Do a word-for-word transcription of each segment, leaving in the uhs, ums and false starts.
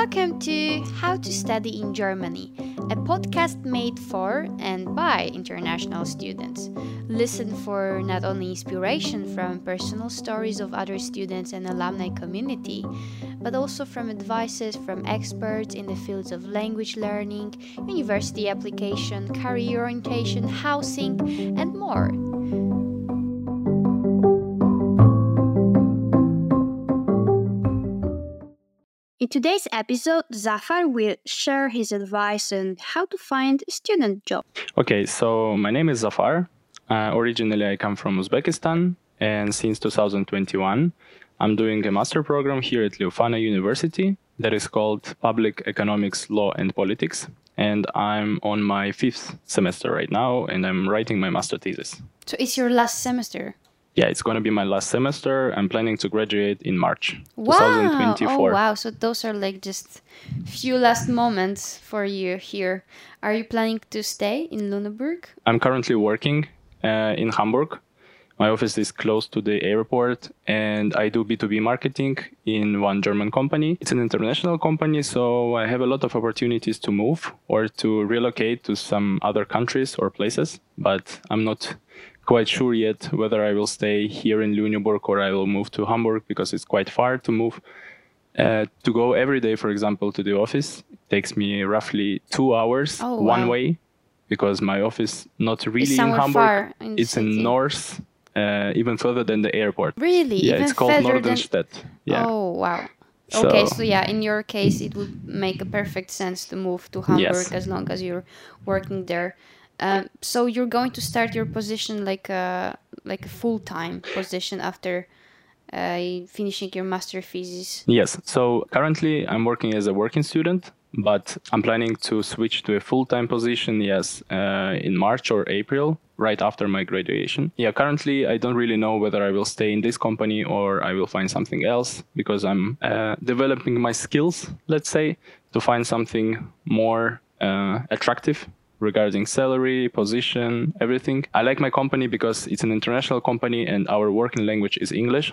Welcome to How to Study in Germany, a podcast made for and by international students. Listen for not only inspiration from personal stories of other students and alumni community, but also from advices from experts in the fields of language learning, university application, career orientation, housing, and more. In today's episode, Zafar will share his advice on how to find a student job. Okay, so my name is Zafar. Uh, originally, I come from Uzbekistan, and since two thousand twenty-one, I'm doing a master program here at Leuphana University that is called Public Economics, Law and Politics. And I'm on my fifth semester right now, and I'm writing my master thesis. So it's your last semester? Yeah, it's going to be my last semester. I'm planning to graduate in March wow. twenty twenty-four. Oh, wow. So those are like just few last moments for you here. Are you planning to stay in Lüneburg? I'm currently working uh, in Hamburg. My office is close to the airport, and I do B two B marketing in one German company. It's an international company, so I have a lot of opportunities to move or to relocate to some other countries or places, but I'm not quite sure yet whether I will stay here in Lüneburg or I will move to Hamburg because it's quite far to move. Uh, to go every day, for example, to the office, it takes me roughly two hours oh, one wow. way because my office not really it's in Hamburg. Far in it's city. in north, uh, even further than the airport. Really? Yeah, even it's called Nordenstedt. Than... Yeah. Oh, wow. So, okay, so yeah, in your case, it would make a perfect sense to move to Hamburg yes. as long as you're working there. Um, so you're going to start your position like a like a full-time position after uh, finishing your master thesis. Yes. So currently I'm working as a working student, but I'm planning to switch to a full-time position. Yes, uh, in March or April, right after my graduation. Yeah. Currently I don't really know whether I will stay in this company or I will find something else because I'm uh, developing my skills, let's say, to find something more uh, attractive regarding salary, position, everything. I like my company because it's an international company and our working language is English.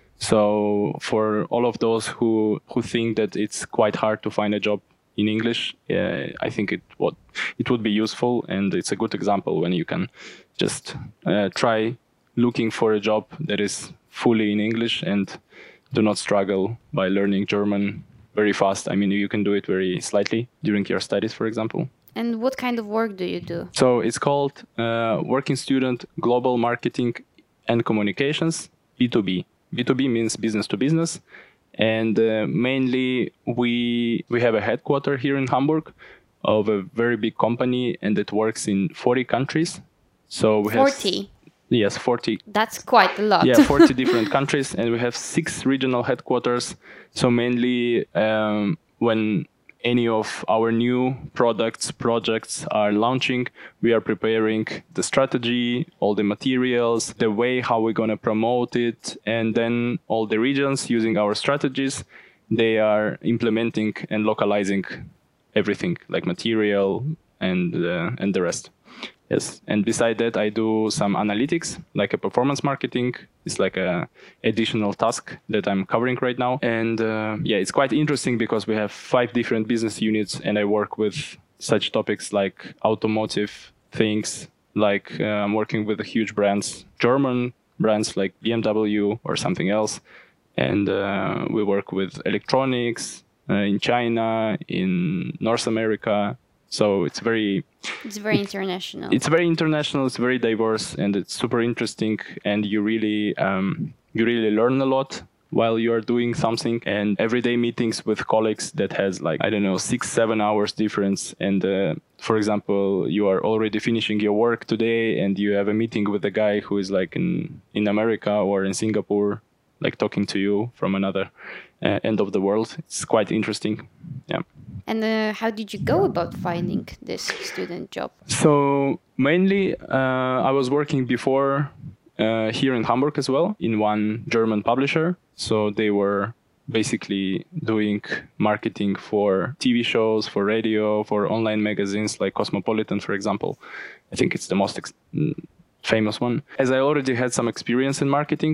So for all of those who, who think that it's quite hard to find a job in English, uh, I think it would, it would be useful, and it's a good example when you can just uh, try looking for a job that is fully in English and do not struggle by learning German very fast. I mean, you can do it very slightly during your studies, for example. And what kind of work do you do? So it's called uh, Working Student Global Marketing and Communications, B two B. B two B means business to business. And uh, mainly we we have a headquarter here in Hamburg of a very big company, and it works in forty countries. So we forty? Have, yes, forty. That's quite a lot. Yeah, forty different countries. And we have six regional headquarters. So mainly um, when any of our new products, projects are launching, we are preparing the strategy, all the materials, the way how we're going to promote it, and then all the regions using our strategies, they are implementing and localizing everything, like material and uh, and the rest. Yes, and beside that, I do some analytics, like a performance marketing. It's like a additional task that I'm covering right now. And uh, yeah, it's quite interesting because we have five different business units, and I work with such topics like automotive things, like uh, I'm working with huge brands, German brands like B M W or something else. And uh, we work with electronics uh, in China, in North America. So it's very... It's very international. It's very international, it's very diverse, and it's super interesting. And you really, um, you really learn a lot while you are doing something. And everyday meetings with colleagues that has like, I don't know, six, seven hours difference. And uh, for example, you are already finishing your work today and you have a meeting with a guy who is like in, in America or in Singapore, like talking to you from another uh, end of the world. It's quite interesting. Yeah. And uh, how did you go about finding this student job? So mainly uh, I was working before uh, here in Hamburg as well in one German publisher. So they were basically doing marketing for T V shows, for radio, for online magazines like Cosmopolitan, for example. I think it's the most ex- famous one. As I already had some experience in marketing,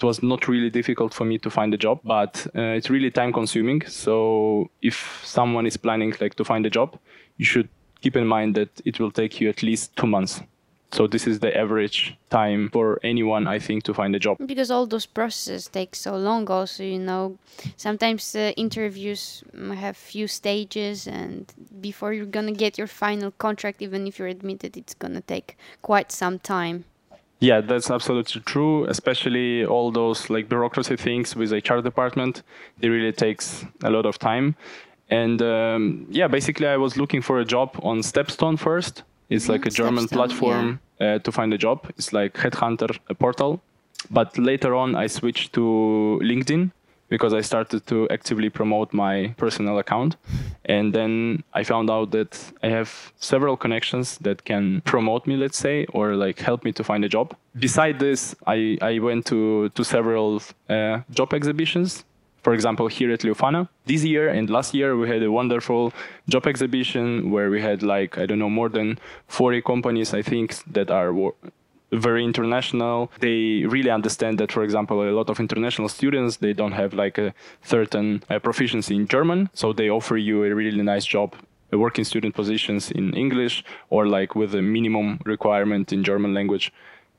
it was not really difficult for me to find a job, but uh, it's really time consuming. So if someone is planning like to find a job, you should keep in mind that it will take you at least two months. So this is the average time for anyone, I think, to find a job. Because all those processes take so long also, you know. Sometimes uh, interviews have few stages, and before you're going to get your final contract, even if you're admitted, it's going to take quite some time. Yeah, that's absolutely true. Especially all those like bureaucracy things with H R department, it really takes a lot of time. And um, yeah, basically I was looking for a job on Stepstone first. It's like a German Stepstone, platform yeah. uh, to find a job. It's like Headhunter, a portal. But later on, I switched to LinkedIn because I started to actively promote my personal account. And then I found out that I have several connections that can promote me, let's say, or like help me to find a job. Beside this, I, I went to, to several uh, job exhibitions. For example, here at Leufana, this year and last year, we had a wonderful job exhibition where we had like, I don't know, more than forty companies, I think, that are wo- very international. They really understand that, for example, a lot of international students, they don't have like a certain uh, proficiency in German. So they offer you a really nice job, uh, working student positions in English or like with a minimum requirement in German language.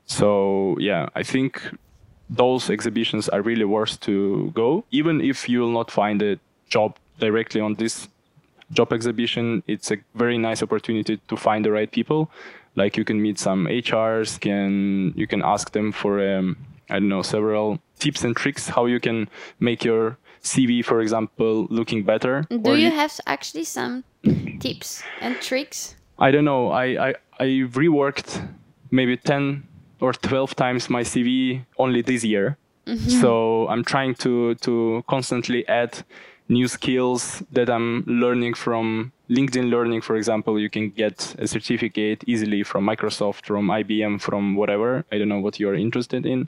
So yeah, I think those exhibitions are really worth to go. Even if you will not find a job directly on this job exhibition, it's a very nice opportunity to find the right people. Like you can meet some H Rs, can you can ask them for um, I don't know, several tips and tricks how you can make your C V, for example, looking better. Do or you have actually some tips and tricks? I don't know. I I, I reworked maybe ten or twelve times my C V only this year. Mm-hmm. So I'm trying to to constantly add new skills that I'm learning from LinkedIn Learning. For example, you can get a certificate easily from Microsoft, from I B M, from whatever. I don't know what you're interested in.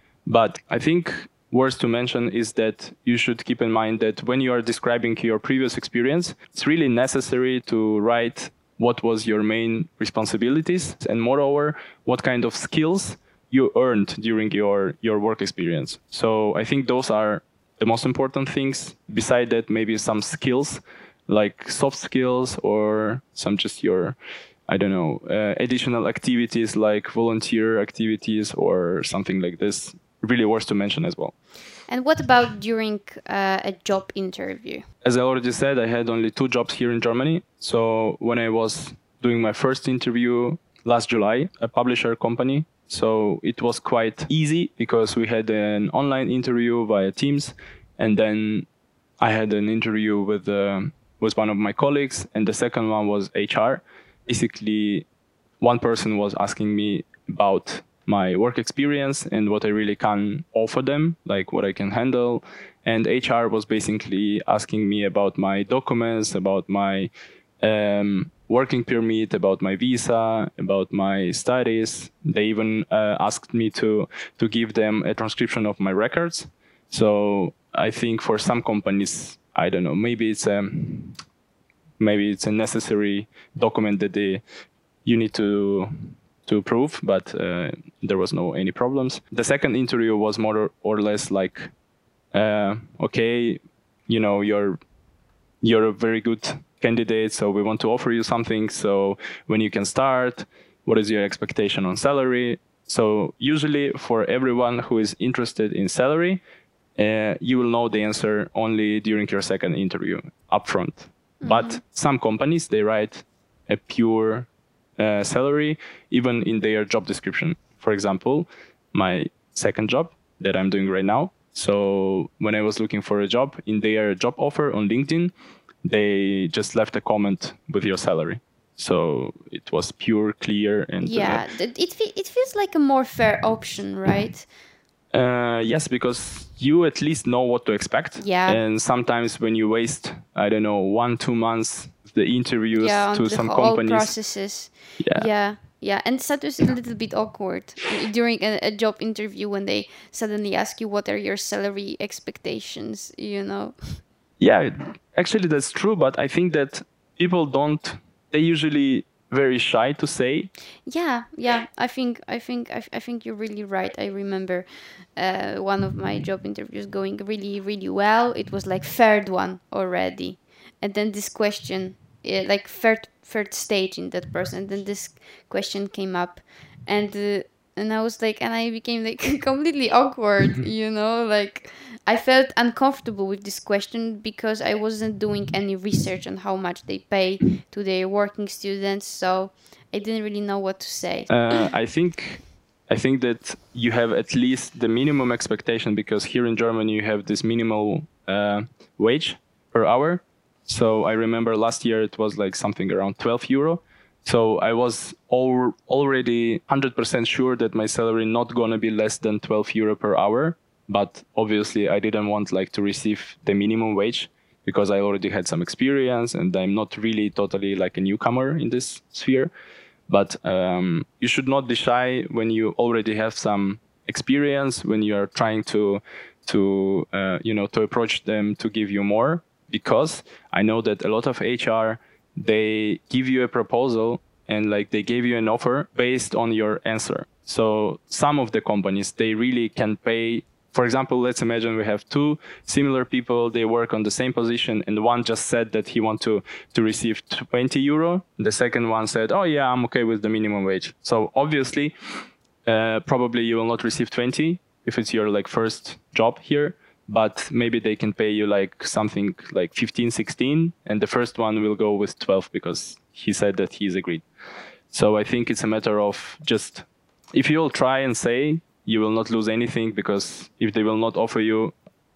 But I think worth to mention is that you should keep in mind that when you are describing your previous experience, it's really necessary to write what was your main responsibilities, and moreover, what kind of skills you earned during your, your work experience. So I think those are the most important things. Beside that, maybe some skills like soft skills or some just your, I don't know, uh, additional activities like volunteer activities or something like this. Really worth to mention as well. And what about during uh, a job interview? As I already said, I had only two jobs here in Germany. So when I was doing my first interview last July, a publisher company, so it was quite easy because we had an online interview via Teams, and then I had an interview with uh, with one of my colleagues, and the second one was H R. Basically, one person was asking me about my work experience and what I really can offer them, like what I can handle. And H R was basically asking me about my documents, about my um, working permit, about my visa, about my studies. They even uh, asked me to, to give them a transcription of my records. So I think for some companies, I don't know, maybe it's a, maybe it's a necessary document that they, you need to to prove, but uh, there was no any problems. The second interview was more or less like, uh, okay, you know, you're you're a very good candidate, so we want to offer you something. So when you can start, what is your expectation on salary? So usually for everyone who is interested in salary, uh, you will know the answer only during your second interview upfront. Mm-hmm. But some companies, they write a pure Uh, salary even in their job description. For example, my second job that I'm doing right now. So when I was looking for a job, in their job offer on LinkedIn, they just left a comment with your salary. So it was pure, clear, and yeah, uh, it it feels like a more fair option, right? Uh, yes, because you at least know what to expect. Yeah. And sometimes when you waste, I don't know, one, two months, the interviews yeah, to the some whole companies. processes. Yeah. Yeah. Yeah. And sometimes it's a little bit awkward during a, a job interview when they suddenly ask you what are your salary expectations, you know? Yeah, actually that's true. But I think that people don't, they usually very shy to say. Yeah, yeah. I think I think I, I think you're really right. I remember uh, one of my job interviews going really really well. It was like third one already, and then this question, uh, like third third stage in that person. And then this question came up, and uh, and I was like, and I became like completely awkward. You know, like I felt uncomfortable with this question because I wasn't doing any research on how much they pay to their working students. So I didn't really know what to say. Uh, I think I think that you have at least the minimum expectation, because here in Germany you have this minimal uh, wage per hour. So I remember last year it was like something around twelve euro. So I was al- already one hundred percent sure that my salary not going to be less than twelve euro per hour. But obviously I didn't want like to receive the minimum wage, because I already had some experience and I'm not really totally like a newcomer in this sphere. But um, you should not be shy when you already have some experience, when you are trying to, to uh, you know, to approach them to give you more. Because I know that a lot of H R, they give you a proposal and like they gave you an offer based on your answer. So some of the companies, they really can pay. For example, let's imagine we have two similar people, they work on the same position, and one just said that he wants to, to receive twenty euro. The second one said, oh yeah, I'm okay with the minimum wage. So obviously, uh, probably you will not receive twenty if it's your like first job here, but maybe they can pay you like something like fifteen, sixteen, and the first one will go with twelve because he said that he's agreed. So I think it's a matter of just, if you will try and say, you will not lose anything, because if they will not offer you,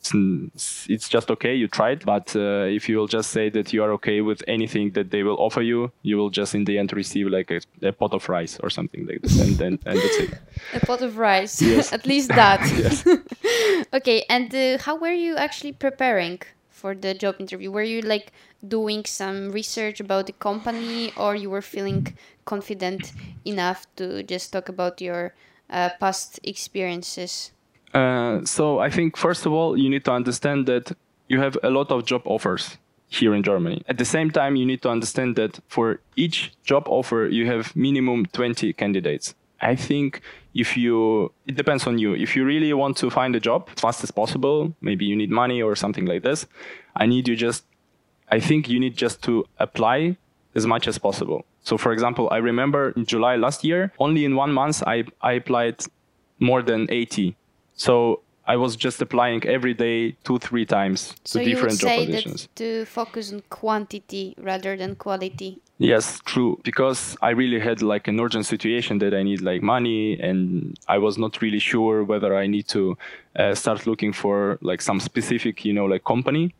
it's, it's just okay, you tried. But uh, if you will just say that you are okay with anything that they will offer you, you will just in the end receive like a, a pot of rice or something like this, and then and that's it. A pot of rice, yes. At least that. Yes. Okay, and uh, how were you actually preparing for the job interview? Were you like doing some research about the company, or you were feeling confident enough to just talk about your Uh, past experiences? Uh, so I think, first of all, you need to understand that you have a lot of job offers here in Germany. At the same time, you need to understand that for each job offer, you have minimum twenty candidates. I think if you, it depends on you. If you really want to find a job as fast as possible, maybe you need money or something like this, I need you just, I think you need just to apply as much as possible. So, for example, I remember in July last year, only in one month, I, I applied more than eighty. So I was just applying every day, two, three times so to different job positions. So you would say positions. that to focus on quantity rather than quality? Yes, true. Because I really had like an urgent situation that I need like money, and I was not really sure whether I need to uh, start looking for like some specific, you know, like company.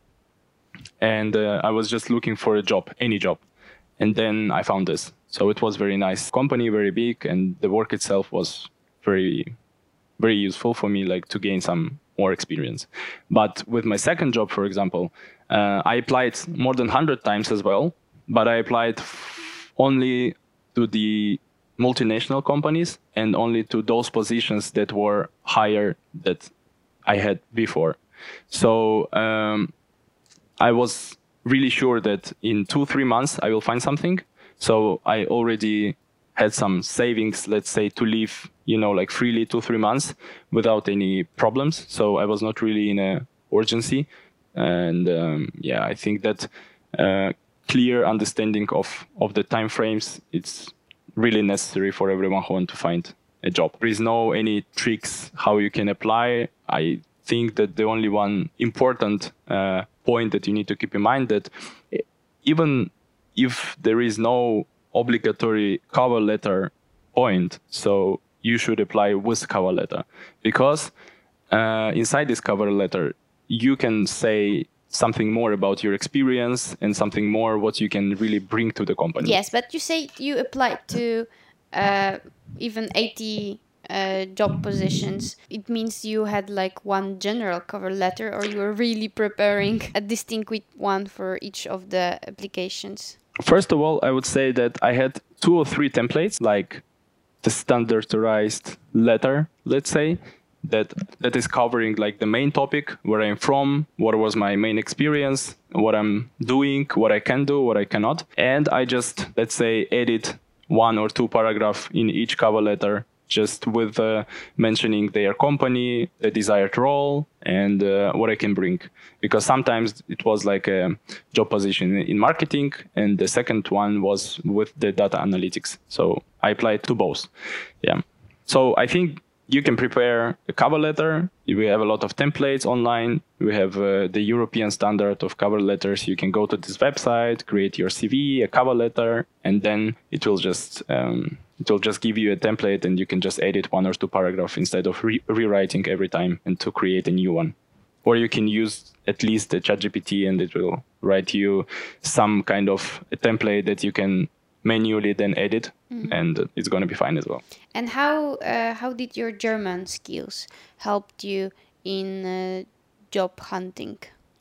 And uh, I was just looking for a job, any job. And then I found this. So it was very nice company, very big, and the work itself was very, very useful for me, like to gain some more experience. But with my second job, for example, uh, I applied more than one hundred times as well, but I applied f- only to the multinational companies and only to those positions that were higher that I had before. So um, I was really sure that in two, three months I will find something. So I already had some savings, let's say, to live, you know, like freely two, three months without any problems. So I was not really in a urgency. And um, yeah, I think that uh, clear understanding of, of the time frames, it's really necessary for everyone who wants to find a job. There is no any tricks how you can apply. I think that the only one important uh, point that you need to keep in mind, that even if there is no obligatory cover letter point, so you should apply with cover letter, because uh, inside this cover letter you can say something more about your experience and something more what you can really bring to the company. Yes, but you say you applied to uh, even eighty uh, job positions. It means you had like one general cover letter, or you were really preparing a distinct one for each of the applications? First of all, I would say that I had two or three templates, like the standardized letter, let's say, that that is covering like the main topic, where I'm from, what was my main experience, what I'm doing, what I can do, what I cannot. And I just, let's say, edit one or two paragraph in each cover letter, just with uh, mentioning their company, the desired role, and uh, what I can bring. Because sometimes it was like a job position in marketing, and the second one was with the data analytics. So I applied to both. Yeah. So I think you can prepare a cover letter. We have a lot of templates online. We have uh, the European standard of cover letters. You can go to this website, create your C V, a cover letter, and then it will just um, it will just give you a template, and you can just edit one or two paragraphs instead of re- rewriting every time and to create a new one. Or you can use at least the ChatGPT, and it will write you some kind of a template that you can manually then edit, mm-hmm. and it's going to be fine as well. And how uh, how did your German skills helped you in uh, job hunting?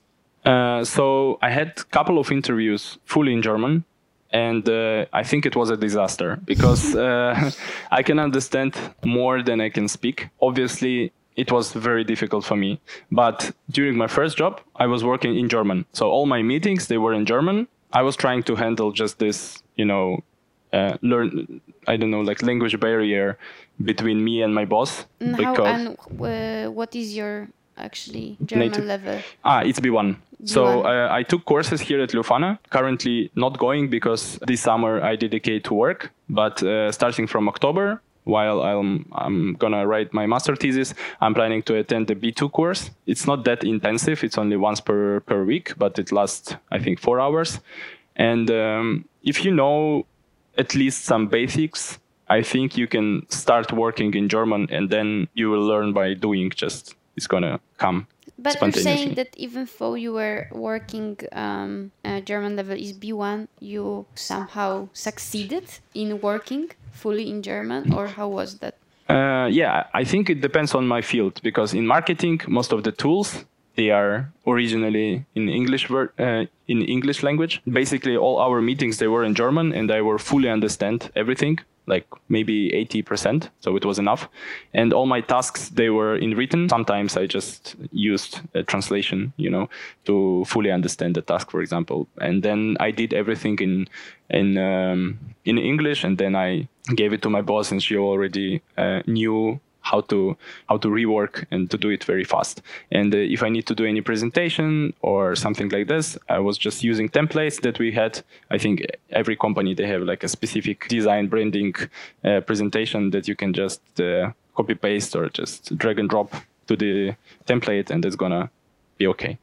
Uh, so I had a couple of interviews fully in German, and uh, I think it was a disaster because uh, I can understand more than I can speak. Obviously, it was very difficult for me. But during my first job, I was working in German. So all my meetings, they were in German. I was trying to handle just this, you know, uh, learn, I don't know, like language barrier between me and my boss. And, how, and uh, what is your actually German native level? Ah, it's B one. B one. So uh, I took courses here at Leuphana. Currently not going because this summer I dedicate to work. But uh, starting from October, while I'm, I'm gonna write my master thesis, I'm planning to attend the B two course. It's not that intensive. It's only once per, per week, but it lasts, I think, four hours. And um, if you know at least some basics, I think you can start working in German, and then you will learn by doing. Just it's gonna come. But you're saying that even though you were working, um, uh, German level is B one, you somehow succeeded in working fully in German, or how was that? Uh, yeah, I think it depends on my field, because in marketing, most of the tools, they are originally in English ver- uh, in English language. Basically, all our meetings, they were in German, and I were fully understand everything, like maybe eighty percent. So it was enough. And all my tasks, they were in written. Sometimes I just used a translation, you know, to fully understand the task, for example. And then I did everything in in um, in English, and then I gave it to my boss, and she already uh, knew how to how to rework and to do it very fast. And uh, if I need to do any presentation or something like this, I was just using templates that we had. I think every company, they have like a specific design branding uh, presentation that you can just uh, copy paste or just drag and drop to the template, and it's gonna be okay.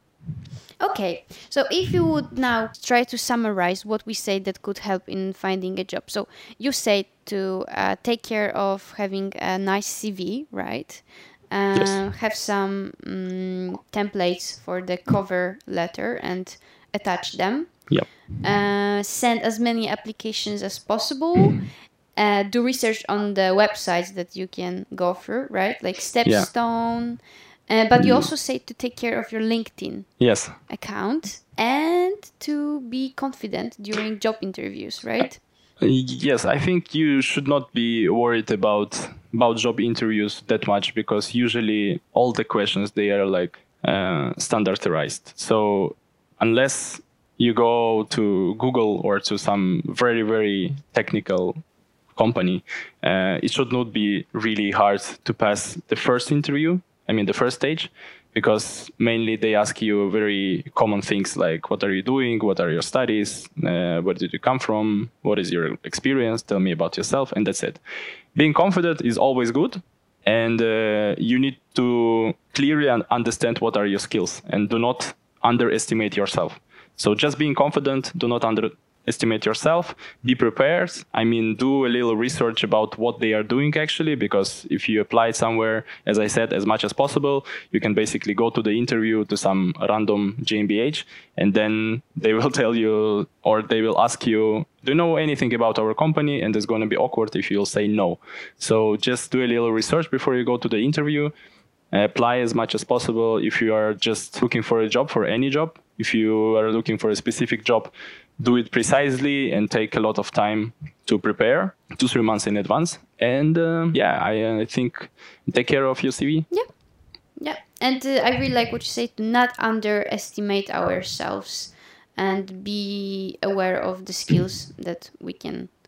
Okay, so if you would now try to summarize what we say that could help in finding a job. So you say to uh, take care of having a nice C V, right? Uh, yes. Have some um, templates for the cover letter and attach them. Yep. Uh, send as many applications as possible. Uh, do research on the websites that you can go through, right? Like Stepstone. Yeah. Uh, but you also say to take care of your LinkedIn yes. account and to be confident during job interviews, right? Uh, yes, I think you should not be worried about about job interviews that much, because usually all the questions, they are like uh, standardized. So unless you go to Google or to some very, very technical company, uh, it should not be really hard to pass the first interview. I mean, the first stage, because mainly they ask you very common things like, what are you doing? What are your studies? Uh, where did you come from? What is your experience? Tell me about yourself. And that's it. Being confident is always good. And uh, you need to clearly understand what are your skills, and do not underestimate yourself. So just being confident, do not underestimate yourself, be prepared. I mean, do a little research about what they are doing actually, because if you apply somewhere, as I said, as much as possible, you can basically go to the interview to some random G m B H, and then they will tell you, or they will ask you, do you know anything about our company? And it's going to be awkward if you'll say no. So just do a little research before you go to the interview. Apply as much as possible. If you are just looking for a job, for any job, if you are looking for a specific job, do it precisely and take a lot of time to prepare, two, three months in advance. And uh, yeah, I, uh, I think take care of your C V. Yeah. Yeah. And uh, I really like what you say, to not underestimate ourselves and be aware of the skills that we can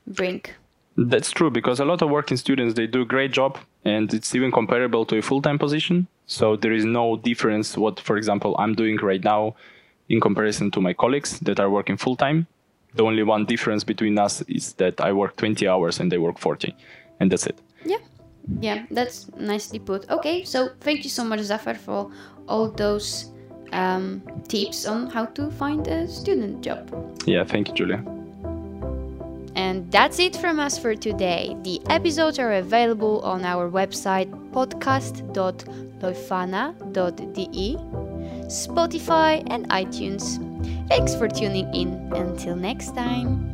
bring. That's true, because a lot of working students, they do a great job, and it's even comparable to a full-time position. So there is no difference what, for example, I'm doing right now in comparison to my colleagues that are working full-time. The only one difference between us is that I work twenty hours and they work forty, and that's it. Yeah, yeah, that's nicely put. Okay, so thank you so much, Zafar, for all those um, tips on how to find a student job. Yeah, thank you, Julia. And that's it from us for today. The episodes are available on our website podcast dot loifana dot d e, Spotify and iTunes. Thanks for tuning in. Until next time.